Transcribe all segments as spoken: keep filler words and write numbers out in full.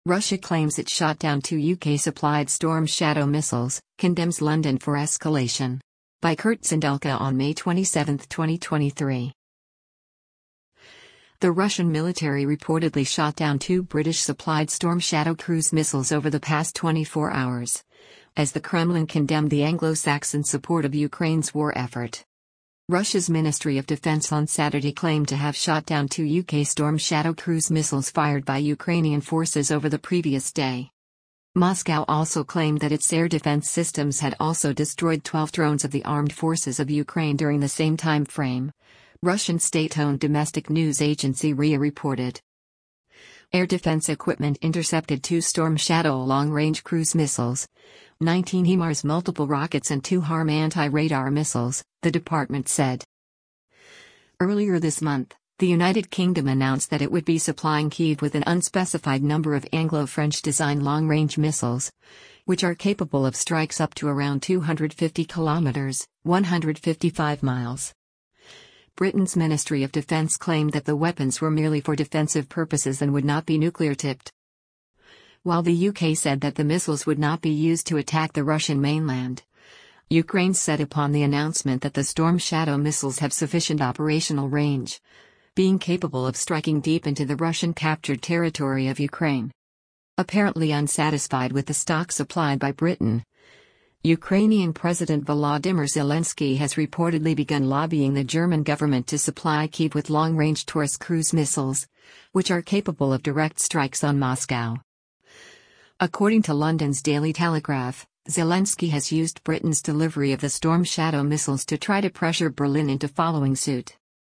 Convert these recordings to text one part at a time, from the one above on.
Russia claims it shot down two U K-supplied Storm Shadow missiles, condemns London for escalation. By Kurt Zindelka on May twenty-seventh, twenty twenty-three. The Russian military reportedly shot down two British-supplied Storm Shadow cruise missiles over the past twenty-four hours, as the Kremlin condemned the Anglo-Saxon support of Ukraine's war effort. Russia's Ministry of Defense on Saturday claimed to have shot down two U K Storm Shadow cruise missiles fired by Ukrainian forces over the previous day. Moscow also claimed that its air defense systems had also destroyed twelve drones of the armed forces of Ukraine during the same time frame, Russian state-owned domestic news agency R I A reported. Air defense equipment intercepted two Storm Shadow long-range cruise missiles, nineteen HIMARS multiple rockets and two HARM anti-radar missiles, the department said. Earlier this month, the United Kingdom announced that it would be supplying Kyiv with an unspecified number of Anglo-French design long-range missiles, which are capable of strikes up to around two hundred fifty kilometers, one hundred fifty-five miles. Britain's Ministry of Defense claimed that the weapons were merely for defensive purposes and would not be nuclear-tipped, while the U K said that the missiles would not be used to attack the Russian mainland. Ukraine said upon the announcement that the Storm Shadow missiles have sufficient operational range, being capable of striking deep into the Russian-captured territory of Ukraine. Apparently unsatisfied with the stock supplied by Britain, Ukrainian President Volodymyr Zelensky has reportedly begun lobbying the German government to supply Kyiv with long-range Taurus cruise missiles, which are capable of direct strikes on Moscow. According to London's Daily Telegraph, Zelensky has used Britain's delivery of the Storm Shadow missiles to try to pressure Berlin into following suit.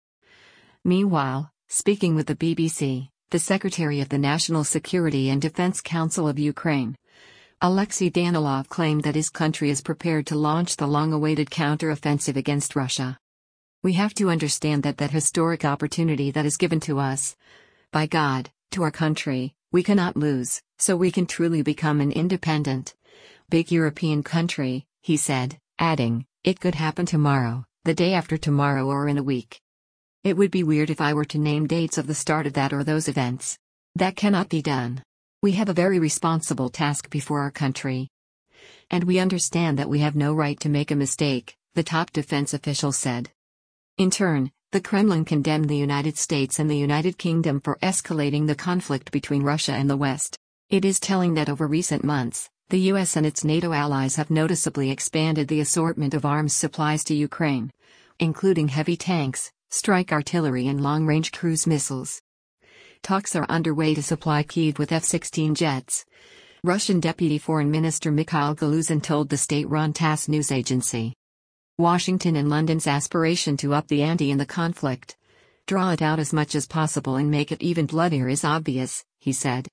Meanwhile, speaking with the B B C, the Secretary of the National Security and Defense Council of Ukraine, Alexei Danilov, claimed that his country is prepared to launch the long-awaited counter-offensive against Russia. We have to understand that that historic opportunity that is given to us, by God, to our country, we cannot lose, so we can truly become an independent, big European country, he said, adding, it could happen tomorrow, the day after tomorrow, or in a week. It would be weird if I were to name dates of the start of that or those events. That cannot be done. We have a very responsible task before our country. And we understand that we have no right to make a mistake, the top defense official said. In turn, the Kremlin condemned the United States and the United Kingdom for escalating the conflict between Russia and the West. It is telling that over recent months, the U S and its NATO allies have noticeably expanded the assortment of arms supplies to Ukraine, including heavy tanks, strike artillery and long-range cruise missiles. Talks are underway to supply Kyiv with F sixteen jets, Russian Deputy Foreign Minister Mikhail Galuzin told the state-run TASS news agency. Washington and London's aspiration to up the ante in the conflict, draw it out as much as possible and make it even bloodier, is obvious, he said.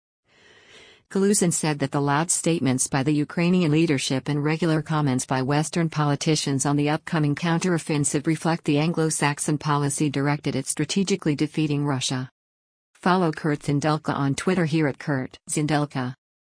Galuzin said that the loud statements by the Ukrainian leadership and regular comments by Western politicians on the upcoming counteroffensive reflect the Anglo-Saxon policy directed at strategically defeating Russia. Follow Kurt Zindelka on Twitter here at Kurt Zindelka.